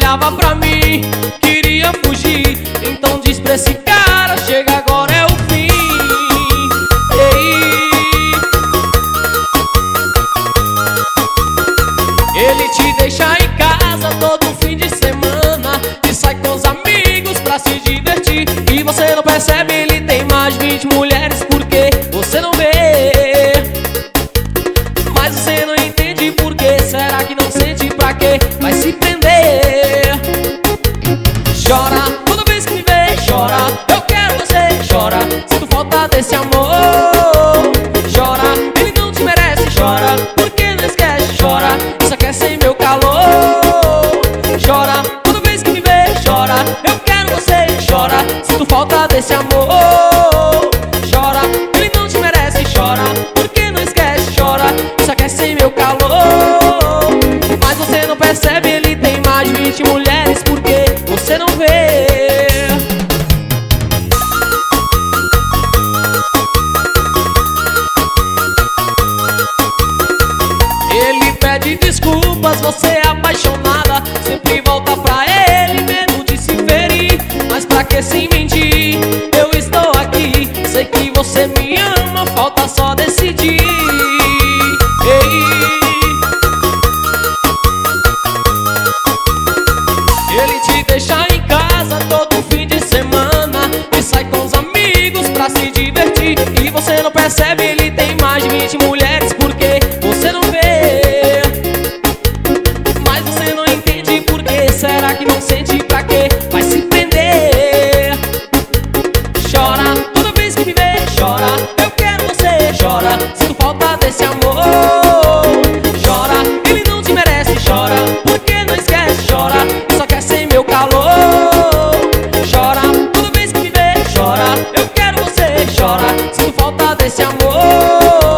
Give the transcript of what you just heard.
olhava pra mim, queria fugir. Então diz pra esse cara, chega agora é o fim. Ei. Ele te deixa em casa todo fim de semana e sai com os amigos pra se divertir. E você não percebe, ele tem mais 20 mulheres porque você não vê. Mas você não entende por quê. Será que não sente pra quê? Vai se prender. Chora, toda vez que me vê, chora. Eu quero você, chora. Sinto falta desse amor. Chora, ele não te merece, chora. Por que não esquece, chora. Só quer sem meu calor. Chora, toda vez que me vê, chora. Eu quero você, chora. Sinto falta desse amor. Chora, ele não te merece, chora. Por que não esquece, chora. Só quer sem meu calor. Mas você não percebe, ele tem mais de 20 mulheres porque você não vê. Ele pede desculpas, você é apaixonada, sempre volta pra ele, medo de se ferir. Mas pra que se mentir? Eu estou aqui, sei que você me ama, falta só decidir. Ei. Ele te deixa em casa todo fim de semana e sai com os amigos pra se divertir. E você não percebe, ele tem mais de 20 mulheres porque você não vê. Mas você não entende por quê. Será que não sente pra quê? Vai se prender. Chora, toda vez que me vê, chora. Eu quero você, chora. Sinto falta desse amor. Chora, ele não te merece, chora. Por que não esquece, chora. Só quer sem meu calor. Chora, toda vez que me vê, chora. Eu quero você, chora. Sinto falta desse amor.